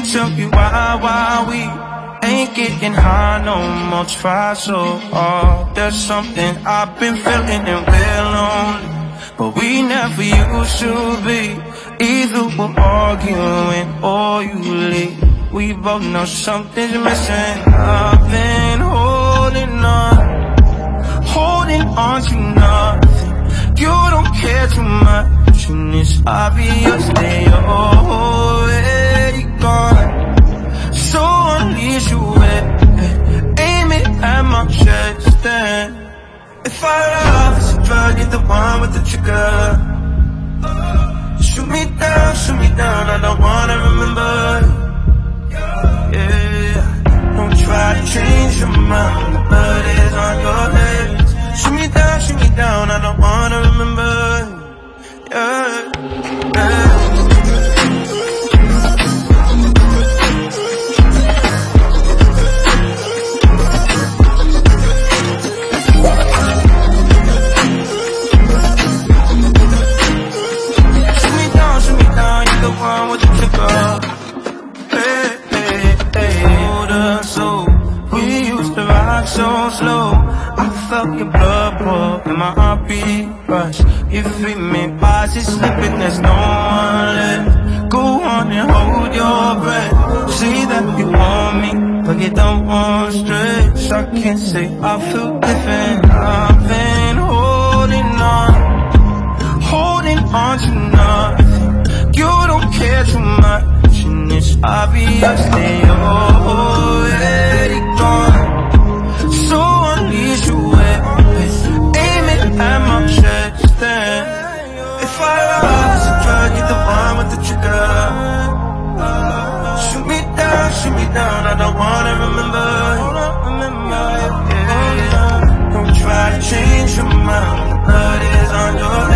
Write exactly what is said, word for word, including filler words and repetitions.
tell you why, why we ain't getting high no more. Try so hard. There's something I've been feeling and we're lonely, but we never used to be. Either we're arguing or you leave. We both know something's missing. I've been holding on, holding on to nothing. You don't care too much, and it's obvious that you're already gone. So unleash your weapon, aim it at my chest, and if I love is a drug, you're the one with the trigger. Shoot me down, shoot me down, I don't wanna remember. Yeah, don't try to change your mind, the blood is on your head. Shoot me down, shoot me down, I don't wanna remember. Yeah, yeah. With the trigger, hey, hey, hey. Hold us so, we used to rock so slow. I felt your blood pour and my heartbeat rush. You free me, eyes is slipping, there's no one left. Go on and hold your breath. Say that you want me, but you don't want stress. I can't say I feel different. I've been holding on, holding on to nothing. You don't care too much, and it's obvious that you're already gone. So unleash your weapon, aim it at my chest, and if I love is a drug, you're the one with the trigger. Shoot me down, shoot me down, I don't wanna remember. Yeah, don't try to change your mind, the blood is on your head.